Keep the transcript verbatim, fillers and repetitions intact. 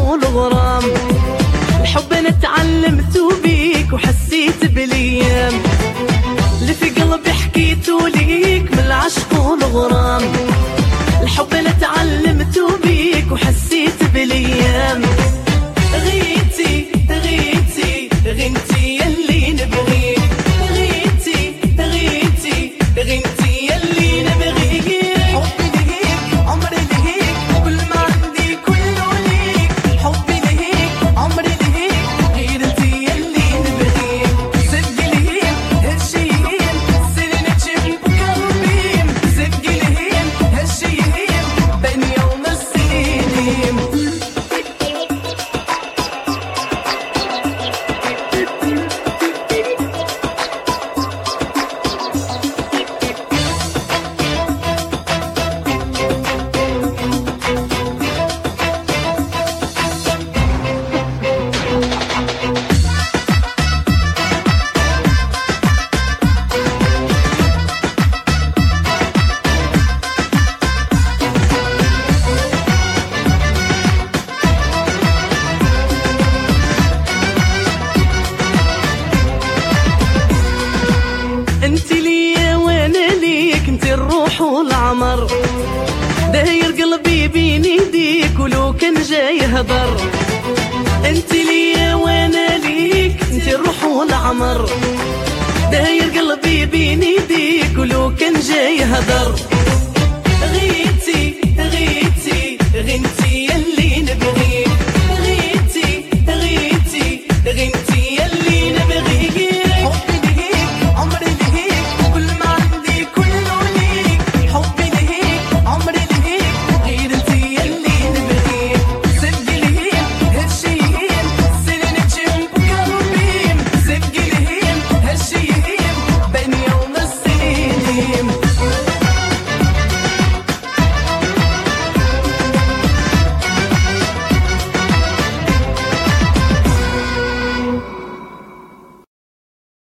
والغرام. الحب انا تعلمته بيك وحسيت بالايام اللي في قلبي حكيته ليك من العشق والغرام. الحب انا تعلمته بيك وحسيت بالايام. غيتي غيتي غنتي يلي نبغيك، غيتي غيتي غنتي يلي نبغيك. حبي ليك عمري ليك كل ما عندي كله ليك. حبي ليك عمري ليك غير انتي يلي نبغيك. صدقي ليك هالشيين سنين تشم بقلبي، صدقي ليك هالشيين بين يوم السنين. انت ليا وانا ليك، انت الروح والعمر. داير قلبي بين ايديك ولو كان جاي هضر. انت ليا وانا ليك، انت الروح والعمر. داير قلبي بين ايديك ولو كان جاي هضر.